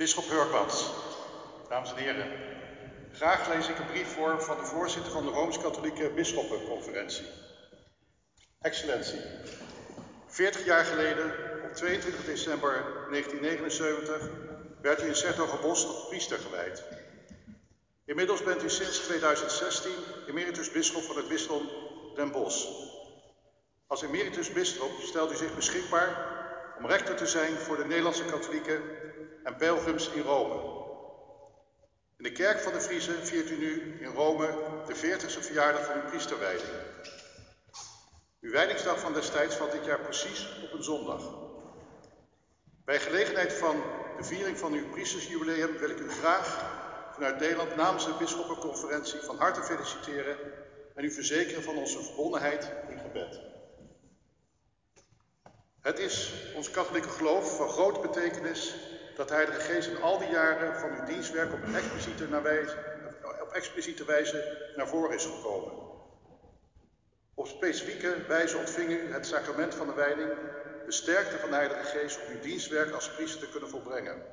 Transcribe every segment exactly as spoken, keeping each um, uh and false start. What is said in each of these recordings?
Bisschop Hurkmans, dames en heren. Graag lees ik een brief voor van de voorzitter van de Rooms-Katholieke Bisschoppenconferentie. Excellentie, veertig jaar geleden, op tweeëntwintig december negentien negenenzeventig, werd u in 's-Hertogenbosch tot priester gewijd. Inmiddels bent u sinds tweeduizend zestien emeritus bisschop van het bisdom Den Bosch. Als emeritus bisschop stelt u zich beschikbaar om rechter te zijn voor de Nederlandse katholieken en pelgrims in Rome. In de kerk van de Friezen viert u nu in Rome de veertigste verjaardag van uw priesterwijding. Uw wijdingsdag van destijds valt dit jaar precies op een zondag. Bij gelegenheid van de viering van uw priestersjubileum wil ik u graag vanuit Nederland namens de Bisschoppenconferentie van harte feliciteren en u verzekeren van onze verbondenheid in gebed. Het is ons katholieke geloof van grote betekenis dat de Heilige Geest in al die jaren van uw dienstwerk op een expliciete, naar wijze, op expliciete wijze naar voren is gekomen. Op specifieke wijze ontving u het sacrament van de wijding, de sterkte van de Heilige Geest om uw dienstwerk als priester te kunnen volbrengen.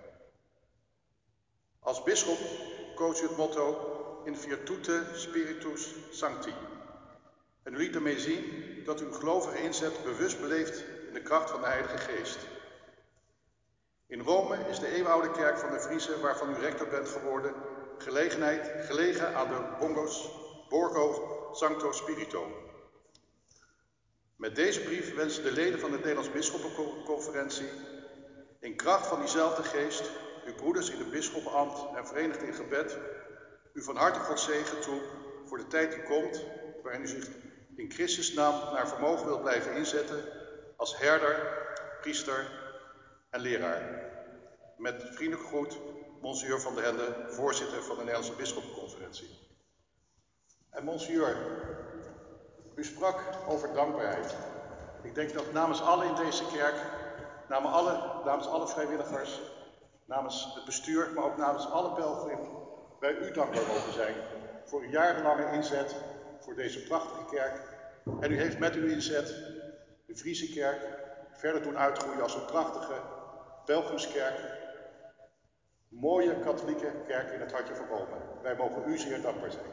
Als bisschop koos u het motto In virtute spiritus sancti. En u liet ermee zien dat u uw gelovige inzet bewust beleeft in de kracht van de Heilige Geest. In Rome is de eeuwenoude kerk van de Friezen, waarvan u rector bent geworden, gelegenheid, gelegen aan de Bongos, Borgo Sancto Spirito. Met deze brief wensen de leden van de Nederlandse Bisschoppenconferentie in kracht van diezelfde geest, uw broeders in het bisschoppenambt en verenigd in gebed, u van harte Gods zegen toe voor de tijd die komt, waarin u zich in Christus naam naar vermogen wilt blijven inzetten als herder, priester en leraar. Met vriendelijke groet, Monseigneur van der Hende, voorzitter van de Nederlandse Bisschoppenconferentie. En Monseigneur, u sprak over dankbaarheid. Ik denk dat namens allen in deze kerk, namens alle, namens alle vrijwilligers, namens het bestuur, maar ook namens alle pelgrims, wij u dankbaar mogen zijn voor uw jarenlange inzet voor deze prachtige kerk. En u heeft met uw inzet de Friese kerk verder doen uitgroeien als een prachtige pelgrimskerk, mooie katholieke kerk in het hartje van Rome. Wij mogen u zeer dankbaar zijn.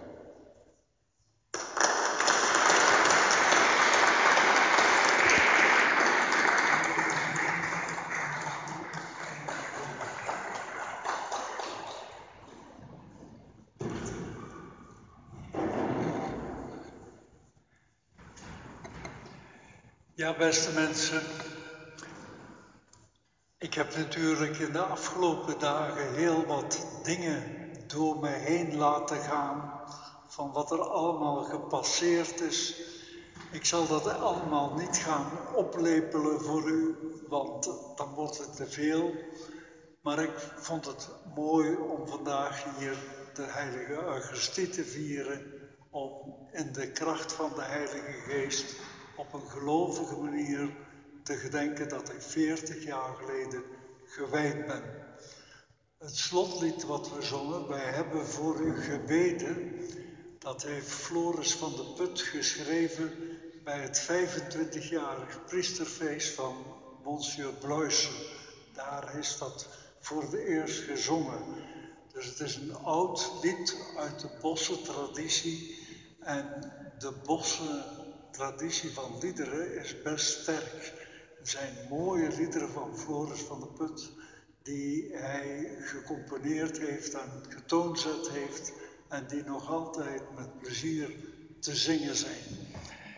Ja, beste mensen, ik heb natuurlijk in de afgelopen dagen heel wat dingen door mij heen laten gaan van wat er allemaal gepasseerd is. Ik zal dat allemaal niet gaan oplepelen voor u, want dan wordt het te veel. Maar ik vond het mooi om vandaag hier de Heilige Eucharistie te vieren, om in de kracht van de Heilige Geest op een gelovige manier te gedenken dat ik veertig jaar geleden gewijd ben. Het slotlied wat we zongen, wij hebben voor u gebeden, dat heeft Floris van de Put geschreven bij het vijfentwintigjarig priesterfeest van Monsieur Bloysen. Daar is dat voor de eerst gezongen. Dus het is een oud lied uit de Bosse traditie en de Bosse traditie van liederen is best sterk. Er zijn mooie liederen van Floris van de Put die hij gecomponeerd heeft en getoonzet heeft en die nog altijd met plezier te zingen zijn.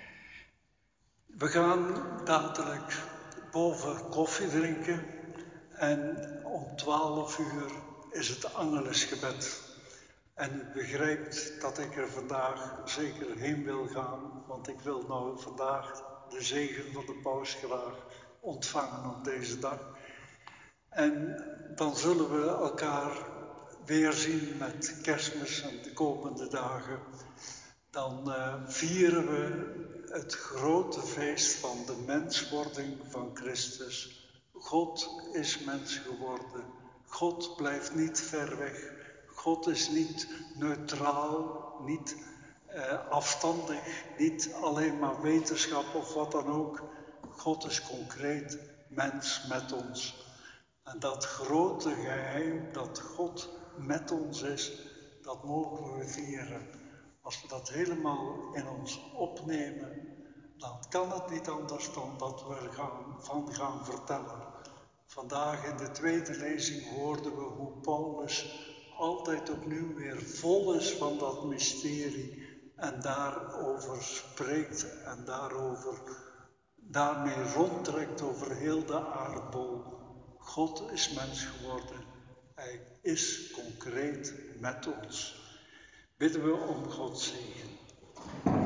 We gaan dadelijk boven koffie drinken en om twaalf uur is het Angelusgebed. En u begrijpt dat ik er vandaag zeker heen wil gaan, want ik wil nou vandaag de zegen van de paus graag ontvangen op deze dag. En dan zullen we elkaar weer zien met Kerstmis en de komende dagen. Dan uh, vieren we het grote feest van de menswording van Christus. God is mens geworden. God blijft niet ver weg. God is niet neutraal, niet uh, afstandig, niet alleen maar wetenschap of wat dan ook. God is concreet mens met ons. En dat grote geheim dat God met ons is, dat mogen we vieren. Als we dat helemaal in ons opnemen, dan kan het niet anders dan dat we er gaan, van gaan vertellen. Vandaag in de tweede lezing hoorden we hoe Paulus altijd opnieuw weer vol is van dat mysterie en daarover spreekt en daarover, daarmee rondtrekt over heel de aardbol. God is mens geworden. Hij is concreet met ons. Bidden we om Gods zegen.